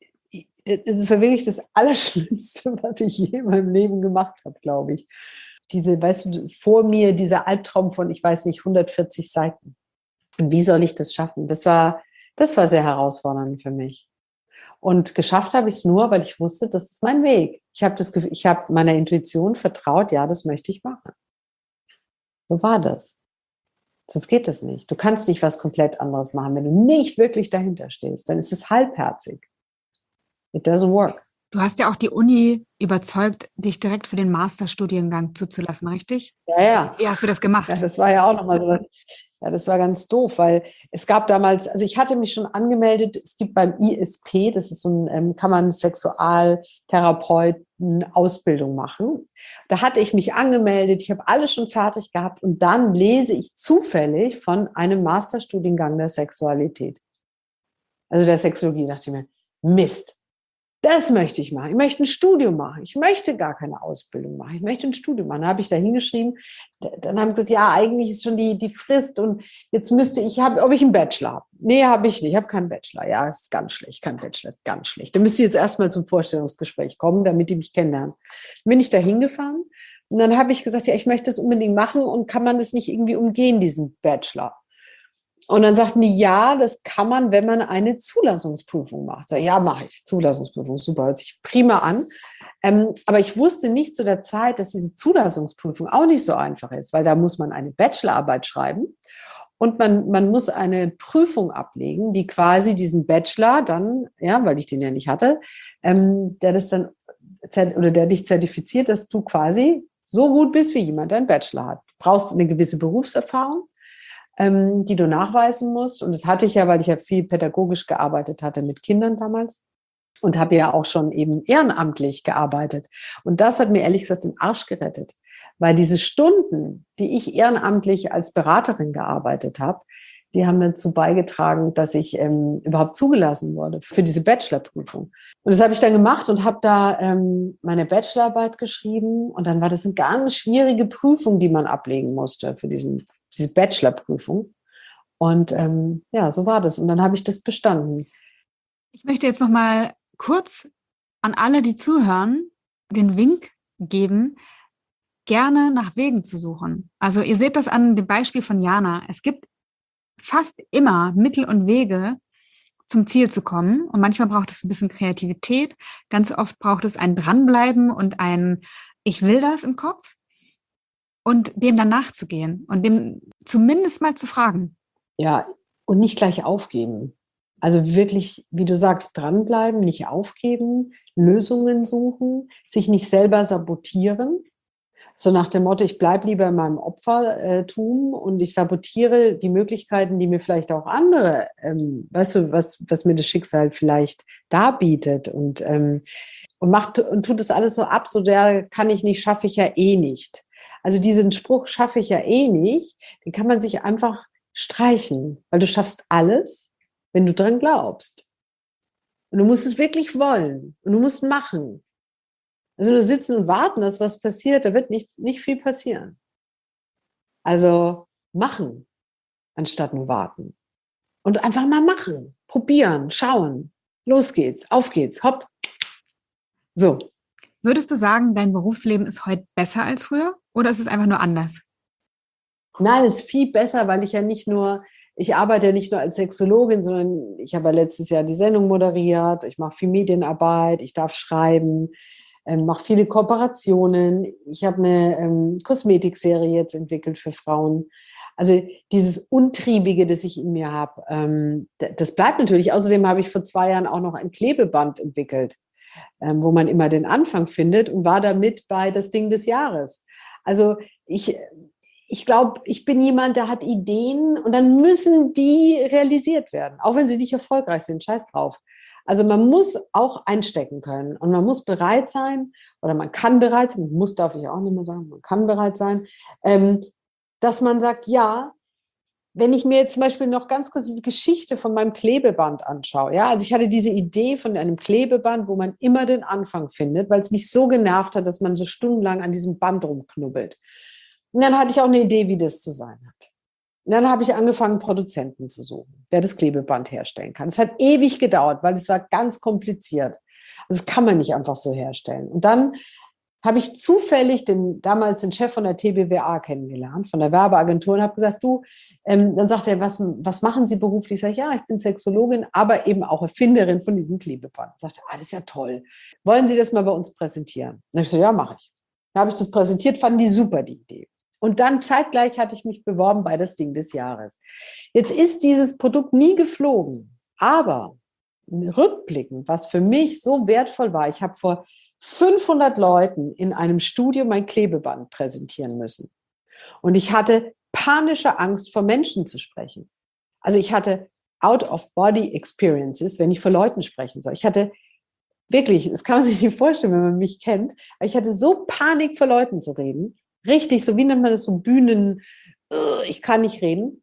es war wirklich das Allerschlimmste, was ich je in meinem Leben gemacht habe, glaube ich. Diese, weißt du, vor mir dieser Albtraum von, ich weiß nicht, hundertvierzig Seiten. Und wie soll ich das schaffen? Das war, das war sehr herausfordernd für mich. Und geschafft habe ich es nur, weil ich wusste, das ist mein Weg. Ich habe das Gefühl, ich habe meiner Intuition vertraut, ja, das möchte ich machen. So war das. Sonst geht das nicht. Du kannst nicht was komplett anderes machen. Wenn du nicht wirklich dahinter stehst, dann ist es halbherzig. It doesn't work. Du hast ja auch die Uni überzeugt, dich direkt für den Masterstudiengang zuzulassen, richtig? Ja, ja. Wie hast du das gemacht? Ja, das war ja auch nochmal so. Ja, das war ganz doof, weil es gab damals, also ich hatte mich schon angemeldet, es gibt beim I S P, das ist so ein, kann man Sexualtherapeuten Ausbildung machen. Da hatte ich mich angemeldet, ich habe alles schon fertig gehabt und dann lese ich zufällig von einem Masterstudiengang der Sexualität. Also der Sexologie, dachte ich mir, Mist. Das möchte ich machen. Ich möchte ein Studium machen. Ich möchte gar keine Ausbildung machen. Ich möchte ein Studium machen. Da habe ich da hingeschrieben. Dann haben sie gesagt, ja, eigentlich ist schon die, die Frist und jetzt müsste ich, hab, ob ich einen Bachelor habe. Nee, habe ich nicht. Ich habe keinen Bachelor. Ja, es ist ganz schlecht. Kein Bachelor ist ganz schlecht. Dann müsste ich jetzt erstmal zum Vorstellungsgespräch kommen, damit die mich kennenlernen. Dann bin ich da hingefahren und dann habe ich gesagt, ja, ich möchte das unbedingt machen und kann man das nicht irgendwie umgehen, diesen Bachelor? Und dann sagten die, ja, das kann man, wenn man eine Zulassungsprüfung macht. Ja, mache ich. Zulassungsprüfung, super, hört sich prima an. Ähm, aber ich wusste nicht zu der Zeit, dass diese Zulassungsprüfung auch nicht so einfach ist, weil da muss man eine Bachelorarbeit schreiben und man, man muss eine Prüfung ablegen, die quasi diesen Bachelor dann, ja, weil ich den ja nicht hatte, ähm, der das dann, oder der dich zertifiziert, dass du quasi so gut bist, wie jemand, der einen Bachelor hat. Du brauchst eine gewisse Berufserfahrung, die du nachweisen musst. Und das hatte ich ja, weil ich ja viel pädagogisch gearbeitet hatte mit Kindern damals und habe ja auch schon eben ehrenamtlich gearbeitet. Und das hat mir ehrlich gesagt den Arsch gerettet, weil diese Stunden, die ich ehrenamtlich als Beraterin gearbeitet habe, die haben dazu beigetragen, dass ich ähm, überhaupt zugelassen wurde für diese Bachelorprüfung. Und das habe ich dann gemacht und habe da ähm, meine Bachelorarbeit geschrieben. Und dann war das eine ganz schwierige Prüfung, die man ablegen musste für diesen, diese Bachelorprüfung. Und ähm, ja, so war das. Und dann habe ich das bestanden. Ich möchte jetzt noch mal kurz an alle, die zuhören, den Wink geben, gerne nach Wegen zu suchen. Also ihr seht das an dem Beispiel von Jana. Es gibt fast immer Mittel und Wege, zum Ziel zu kommen. Und manchmal braucht es ein bisschen Kreativität. Ganz oft braucht es ein Dranbleiben und ein Ich will das im Kopf und dem dann nachzugehen und dem zumindest mal zu fragen. Ja, und nicht gleich aufgeben. Also wirklich, wie du sagst, dranbleiben, nicht aufgeben, Lösungen suchen, sich nicht selber sabotieren. So nach dem Motto, ich bleibe lieber in meinem Opfertum und ich sabotiere die Möglichkeiten, die mir vielleicht auch andere, ähm, weißt du, was, was mir das Schicksal vielleicht darbietet und, ähm, und macht und tut das alles so ab, so der kann ich nicht, schaffe ich ja eh nicht. Also diesen Spruch schaffe ich ja eh nicht, den kann man sich einfach streichen, weil du schaffst alles, wenn du dran glaubst. Und du musst es wirklich wollen und du musst machen. Also nur sitzen und warten, dass was passiert, da wird nichts, nicht viel passieren. Also machen. anstatt nur warten. Und einfach mal machen, probieren, schauen. Los geht's, auf geht's, hopp. So. Würdest du sagen, dein Berufsleben ist heute besser als früher oder ist es einfach nur anders? Nein, es ist viel besser, weil ich ja nicht nur, ich arbeite ja nicht nur als Sexologin, sondern ich habe ja letztes Jahr die Sendung moderiert, ich mache viel Medienarbeit, ich darf schreiben, ähm, mache viele Kooperationen. Ich habe eine ähm, Kosmetikserie jetzt entwickelt für Frauen. Also dieses Untriebige, das ich in mir habe, ähm, das bleibt natürlich. Außerdem habe ich vor zwei Jahren auch noch ein Klebeband entwickelt, ähm, wo man immer den Anfang findet und war damit bei das Ding des Jahres. Also ich, ich glaube, ich bin jemand, der hat Ideen und dann müssen die realisiert werden, auch wenn sie nicht erfolgreich sind. Scheiß drauf. Also man muss auch einstecken können und man muss bereit sein, oder man kann bereit sein, muss darf ich auch nicht mehr sagen, man kann bereit sein, ähm, dass man sagt, ja, wenn ich mir jetzt zum Beispiel noch ganz kurz diese Geschichte von meinem Klebeband anschaue, ja, also ich hatte diese Idee von einem Klebeband, wo man immer den Anfang findet, weil es mich so genervt hat, dass man so stundenlang an diesem Band rumknubbelt. Und dann hatte ich auch eine Idee, wie das zu sein hat. Und dann habe ich angefangen, Produzenten zu suchen, der das Klebeband herstellen kann. Es hat ewig gedauert, weil es war ganz kompliziert. Also das kann man nicht einfach so herstellen. Und dann habe ich zufällig den, damals den Chef von der T B W A kennengelernt, von der Werbeagentur, und habe gesagt, du, ähm, dann sagt er, was, was machen Sie beruflich? Sag ich, ja, ich bin Sexologin, aber eben auch Erfinderin von diesem Klebeband. Sagt er, ah, das ist ja toll. Wollen Sie das mal bei uns präsentieren? Dann ich so, ja, mache ich. Dann habe ich das präsentiert, fanden die super, die Idee. Und dann zeitgleich hatte ich mich beworben bei das Ding des Jahres. Jetzt ist dieses Produkt nie geflogen, aber rückblickend, was für mich so wertvoll war, ich habe vor fünfhundert Leuten in einem Studio mein Klebeband präsentieren müssen. Und ich hatte panische Angst, vor Menschen zu sprechen. Also ich hatte Out-of-Body-Experiences, wenn ich vor Leuten sprechen soll. Ich hatte wirklich, das kann man sich nicht vorstellen, wenn man mich kennt, aber ich hatte so Panik, vor Leuten zu reden. Richtig, so wie nennt man das, so Bühnen, ich kann nicht reden.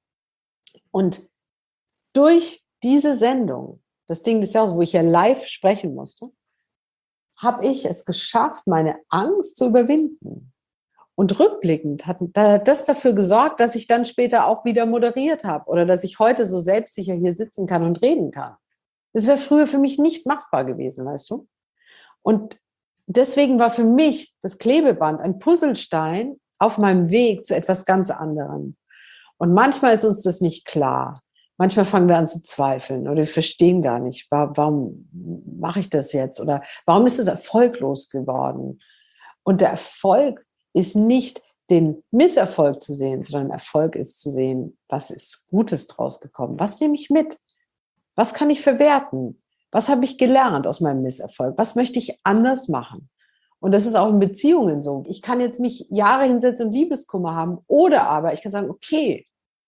Und durch diese Sendung, das Ding des Jahres, wo ich ja live sprechen musste, habe ich es geschafft, meine Angst zu überwinden. Und rückblickend hat das dafür gesorgt, dass ich dann später auch wieder moderiert habe oder dass ich heute so selbstsicher hier sitzen kann und reden kann. Das wäre früher für mich nicht machbar gewesen, weißt du? Und deswegen war für mich das Klebeband ein Puzzlestein auf meinem Weg zu etwas ganz anderem. Und manchmal ist uns das nicht klar. Manchmal fangen wir an zu zweifeln oder wir verstehen gar nicht, warum mache ich das jetzt oder warum ist es erfolglos geworden? Und der Erfolg ist nicht, den Misserfolg zu sehen, sondern Erfolg ist zu sehen, was ist Gutes draus gekommen? Was nehme ich mit? Was kann ich verwerten? Was habe ich gelernt aus meinem Misserfolg? Was möchte ich anders machen? Und das ist auch in Beziehungen so. Ich kann jetzt mich Jahre hinsetzen und Liebeskummer haben oder aber ich kann sagen, okay,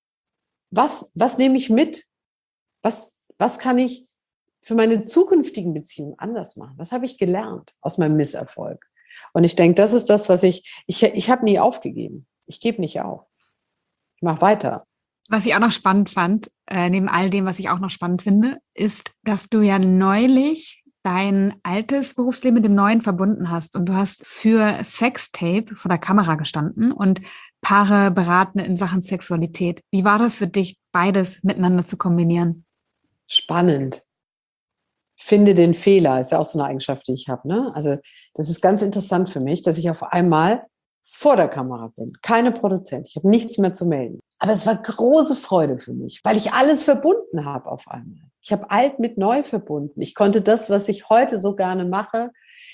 was, was nehme ich mit? Was, was kann ich für meine zukünftigen Beziehungen anders machen? Was habe ich gelernt aus meinem Misserfolg? Und ich denke, das ist das, was ich, ich, ich habe nie aufgegeben. Ich gebe nicht auf. Ich mache weiter. Was ich auch noch spannend fand, äh, neben all dem, was ich auch noch spannend finde, ist, dass du ja neulich dein altes Berufsleben mit dem neuen verbunden hast. Und du hast für Sextape vor der Kamera gestanden und Paare beraten in Sachen Sexualität. Wie war das für dich, beides miteinander zu kombinieren? Spannend. Finde den Fehler, ist ja auch so eine Eigenschaft, die ich habe. Ne? Also das ist ganz interessant für mich, dass ich auf einmal vor der Kamera bin. Keine Produzent. Ich habe nichts mehr zu melden. Aber es war große Freude für mich, weil ich alles verbunden habe auf einmal. Ich habe alt mit neu verbunden. Ich konnte das, was ich heute so gerne mache,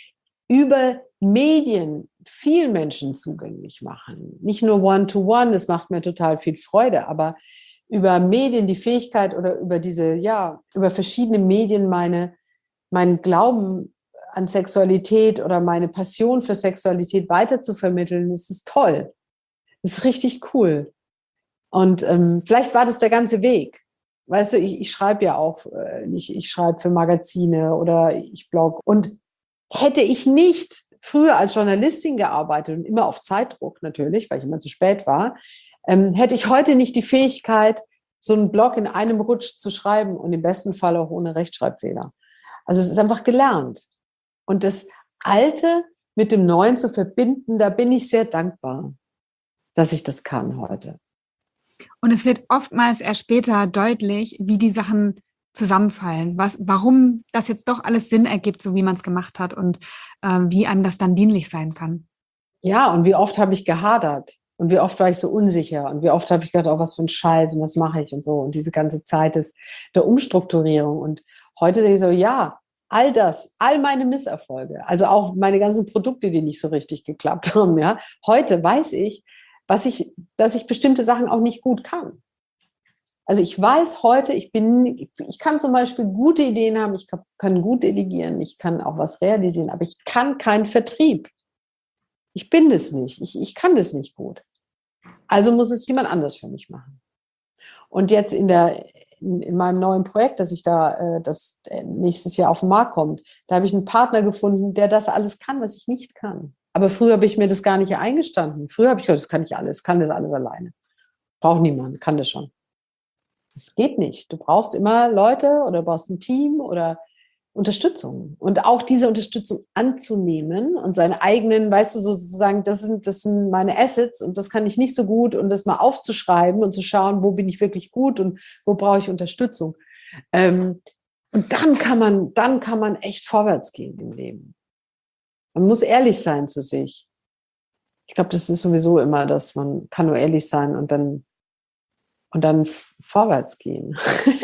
über Medien vielen Menschen zugänglich machen. Nicht nur One-to-One, das macht mir total viel Freude, aber über Medien die Fähigkeit oder über diese, ja, über verschiedene Medien meine, meinen Glauben an Sexualität oder meine Passion für Sexualität weiter zu vermitteln, das ist toll. Das ist richtig cool. Und ähm, vielleicht war das der ganze Weg. Weißt du, ich, ich schreibe ja auch, äh, ich, ich schreibe für Magazine oder ich blogge. Und hätte ich nicht früher als Journalistin gearbeitet und immer auf Zeitdruck natürlich, weil ich immer zu spät war, ähm, hätte ich heute nicht die Fähigkeit, so einen Blog in einem Rutsch zu schreiben und im besten Fall auch ohne Rechtschreibfehler. Also es ist einfach gelernt. Und das Alte mit dem Neuen zu verbinden, da bin ich sehr dankbar, dass ich das kann heute. Und es wird oftmals erst später deutlich, wie die Sachen zusammenfallen, was, warum das jetzt doch alles Sinn ergibt, so wie man es gemacht hat und äh, wie einem das dann dienlich sein kann. Ja, und wie oft habe ich gehadert und wie oft war ich so unsicher und wie oft habe ich gedacht, oh, was für ein Scheiß und was mache ich und so. Und diese ganze Zeit des, der Umstrukturierung. Und heute denke ich so, ja, all das, all meine Misserfolge, also auch meine ganzen Produkte, die nicht so richtig geklappt haben, ja. Heute weiß ich, was ich, dass ich bestimmte Sachen auch nicht gut kann. Also ich weiß heute, ich bin, ich kann zum Beispiel gute Ideen haben, ich kann gut delegieren, ich kann auch was realisieren, aber ich kann keinen Vertrieb. Ich bin das nicht, ich, ich kann das nicht gut. Also muss es jemand anders für mich machen. Und jetzt in der, in, in meinem neuen Projekt, das ich da, das nächstes Jahr auf den Markt kommt, da habe ich einen Partner gefunden, der das alles kann, was ich nicht kann. Aber früher habe ich mir das gar nicht eingestanden. Früher habe ich gedacht, das kann ich alles, kann das alles alleine. Braucht niemand, kann das schon. Das geht nicht. Du brauchst immer Leute oder du brauchst ein Team oder Unterstützung. Und auch diese Unterstützung anzunehmen und seine eigenen, weißt du, sozusagen, das sind, das sind meine Assets und das kann ich nicht so gut und das mal aufzuschreiben und zu schauen, wo bin ich wirklich gut und wo brauche ich Unterstützung. Ähm, und dann kann man, dann kann man echt vorwärts gehen im Leben. Man muss ehrlich sein zu sich. Ich glaube, das ist sowieso immer, dass man kann nur ehrlich sein und dann und dann vorwärts gehen.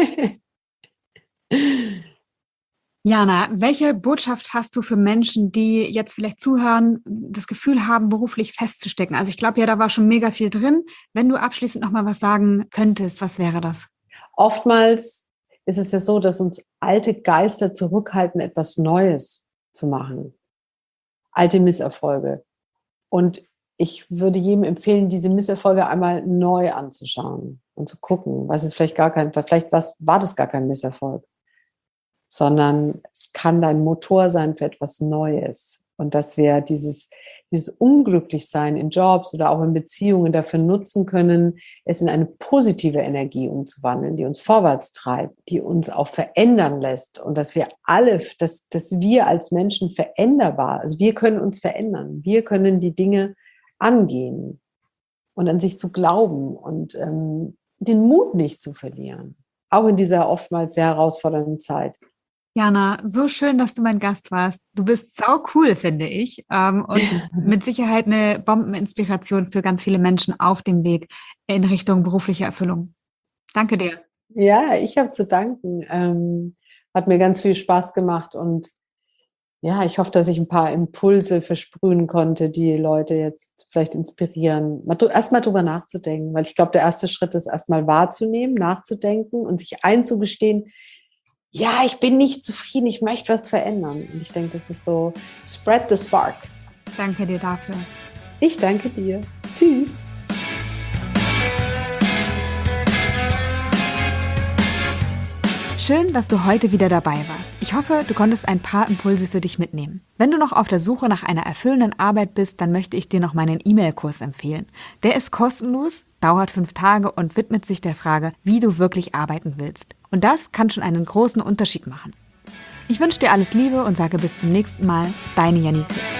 Jana, welche Botschaft hast du für Menschen, die jetzt vielleicht zuhören, das Gefühl haben, beruflich festzustecken? Also ich glaube ja, da war schon mega viel drin. Wenn du abschließend noch mal was sagen könntest, was wäre das? Oftmals ist es ja so, dass uns alte Geister zurückhalten, etwas Neues zu machen. Alte Misserfolge. Und ich würde jedem empfehlen, diese Misserfolge einmal neu anzuschauen und zu gucken, was ist vielleicht gar kein, vielleicht was, war das gar kein Misserfolg, sondern es kann dein Motor sein für etwas Neues. Und dass wir dieses, dieses Unglücklichsein in Jobs oder auch in Beziehungen dafür nutzen können, es in eine positive Energie umzuwandeln, die uns vorwärts treibt, die uns auch verändern lässt. Und dass wir alle, dass, dass wir als Menschen veränderbar, also wir können uns verändern, wir können die Dinge angehen und an sich zu glauben und ähm, den Mut nicht zu verlieren. Auch in dieser oftmals sehr herausfordernden Zeit. Jana, so schön, dass du mein Gast warst. Du bist sau cool, finde ich. Ähm, und mit Sicherheit eine Bombeninspiration für ganz viele Menschen auf dem Weg in Richtung berufliche Erfüllung. Danke dir. Ja, ich habe zu danken. Ähm, hat mir ganz viel Spaß gemacht und ja, ich hoffe, dass ich ein paar Impulse versprühen konnte, die Leute jetzt vielleicht inspirieren, erstmal drüber nachzudenken, weil ich glaube, der erste Schritt ist erstmal wahrzunehmen, nachzudenken und sich einzugestehen, ja, ich bin nicht zufrieden, ich möchte was verändern. Und ich denke, das ist so, spread the spark. Danke dir dafür. Ich danke dir. Tschüss. Schön, dass du heute wieder dabei warst. Ich hoffe, du konntest ein paar Impulse für dich mitnehmen. Wenn du noch auf der Suche nach einer erfüllenden Arbeit bist, dann möchte ich dir noch meinen E-Mail-Kurs empfehlen. Der ist kostenlos, dauert fünf Tage und widmet sich der Frage, wie du wirklich arbeiten willst. Und das kann schon einen großen Unterschied machen. Ich wünsche dir alles Liebe und sage bis zum nächsten Mal, deine Janike.